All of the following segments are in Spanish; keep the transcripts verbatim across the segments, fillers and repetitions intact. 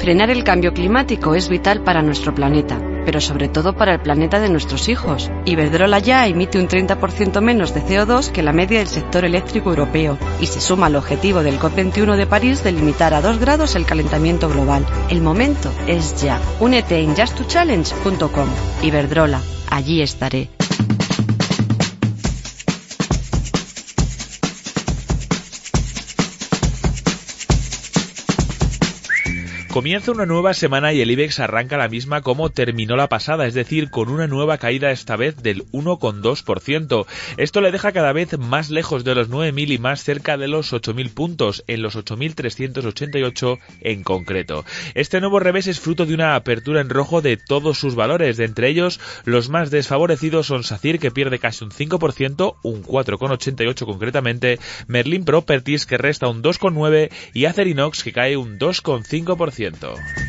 Frenar el cambio climático es vital para nuestro planeta, pero sobre todo para el planeta de nuestros hijos. Iberdrola ya emite un treinta por ciento menos de C O dos que la media del sector eléctrico europeo y se suma al objetivo del COP veintiuno de París de limitar a dos grados el calentamiento global. El momento es ya. Únete en just to challenge punto com. Iberdrola, allí estaré. Comienza una nueva semana y el IBEX arranca la misma como terminó la pasada, es decir, con una nueva caída esta vez del uno coma dos por ciento. Esto le deja cada vez más lejos de los nueve mil y más cerca de los ocho mil puntos, en los ocho mil trescientos ochenta y ocho en concreto. Este nuevo revés es fruto de una apertura en rojo de todos sus valores, de entre ellos los más desfavorecidos son SACIR, que pierde casi un cinco por ciento, un cuatro coma ochenta y ocho concretamente, Merlin Properties, que resta un dos coma nueve por ciento y Acerinox, que cae un dos coma cinco por ciento.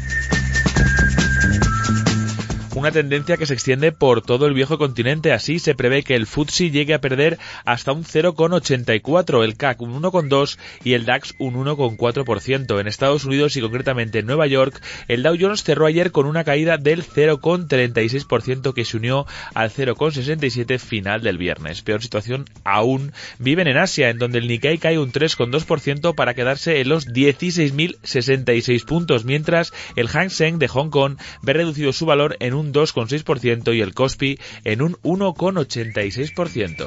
Una tendencia que se extiende por todo el viejo continente. Así se prevé que el F T S E llegue a perder hasta un cero coma ochenta y cuatro, el C A C un uno coma dos y el DAX un uno coma cuatro por ciento. En Estados Unidos y concretamente en Nueva York, el Dow Jones cerró ayer con una caída del cero coma treinta y seis por ciento que se unió al cero coma sesenta y siete por ciento final del viernes. Peor situación aún viven en Asia, en donde el Nikkei cae un tres coma dos por ciento para quedarse en los dieciséis mil sesenta y seis puntos, mientras el Hang Seng de Hong Kong ve reducido su valor en un dos coma seis por ciento y el Kospi en un uno coma ochenta y seis por ciento.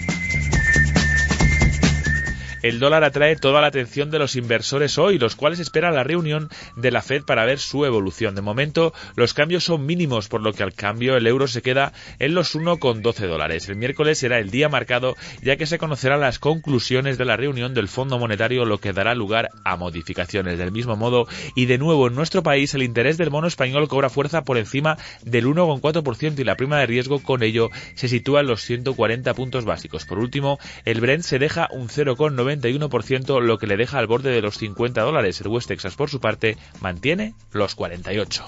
El dólar atrae toda la atención de los inversores hoy, los cuales esperan la reunión de la Fed para ver su evolución. De momento, los cambios son mínimos, por lo que al cambio el euro se queda en los uno coma doce dólares. El miércoles será el día marcado, ya que se conocerán las conclusiones de la reunión del Fondo Monetario, lo que dará lugar a modificaciones. Del mismo modo, y de nuevo en nuestro país, el interés del bono español cobra fuerza por encima del uno coma cuatro por ciento y la prima de riesgo con ello se sitúa en los ciento cuarenta puntos básicos. Por último, el Brent se deja un cero coma noventa y uno por ciento, lo que le deja al borde de los cincuenta dólares. El West Texas, por su parte, mantiene los cuarenta y ocho.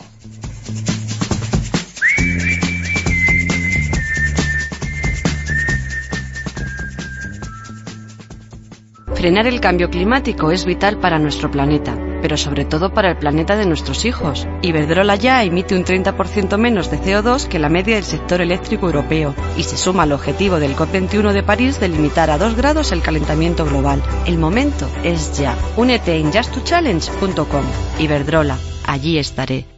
Frenar el cambio climático es vital para nuestro planeta, pero sobre todo para el planeta de nuestros hijos. Iberdrola ya emite un treinta por ciento menos de C O dos que la media del sector eléctrico europeo y se suma al objetivo del COP veintiuno de París de limitar a dos grados el calentamiento global. El momento es ya. Únete en just to challenge punto com. Iberdrola, allí estaré.